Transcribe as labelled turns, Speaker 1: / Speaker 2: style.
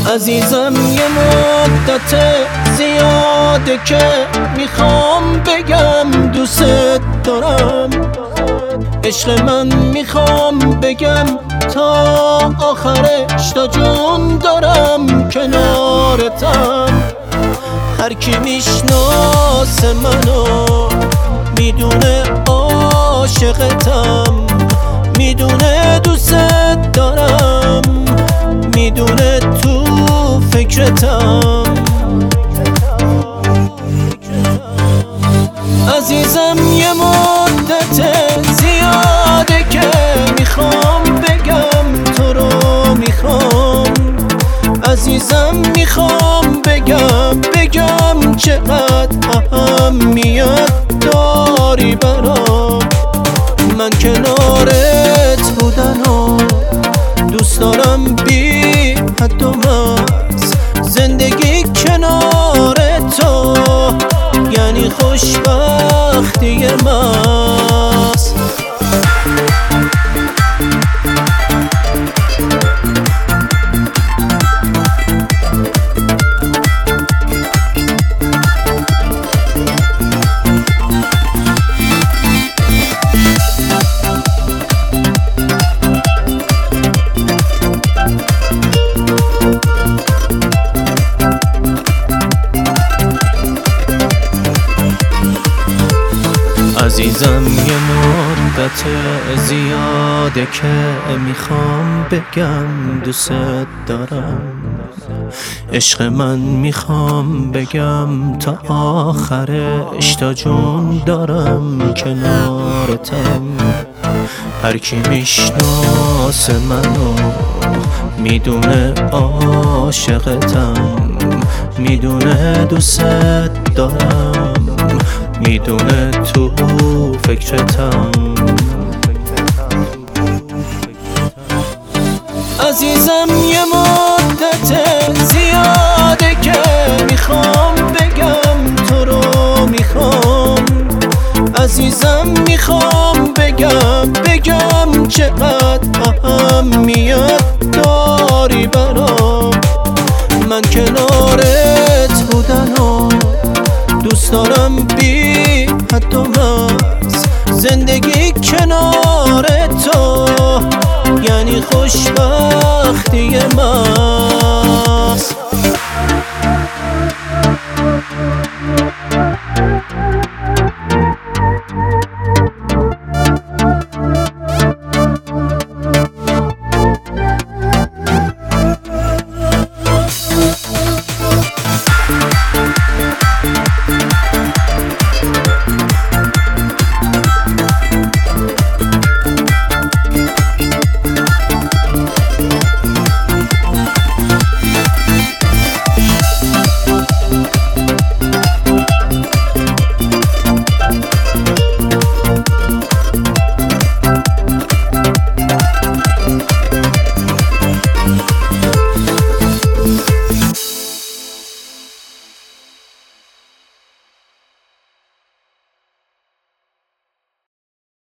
Speaker 1: عزیزم یه مدت زیاده که میخوام بگم دوست دارم. عشق من میخوام بگم تا آخرش، تا جون دارم کنارتم. هر کی میشناسه منو میدونه عاشقتم، میدونه دوست دارم، میدونه تو فکرتم. عزیزم یه مدت زیاده که میخوام بگم تو رو میخوام. عزیزم میخوام بگم چقدر اهمیت داری برام. من کنارت بودن و دوست دارم بی حد و مرز. زندگی کنار تو یعنی خوشبختی محض. عزیزم یه مدت زیاده که میخوام بگم دوست دارم. عشق من میخوام بگم تا آخرش، تا جون دارم کنارتم. هر کی میشناسه منو میدونه عاشقتم، میدونه دوست دارم، میدونه تو فکرتم. عزیزم یه مدت زیاده که میخوام بگم تو رو میخوام. عزیزم میخوام بگم چقدر اهمیت داری برام. من کنارت بودن و دوست دارم بی حد و مرز. زندگی کنار تو یعنی خوشبختی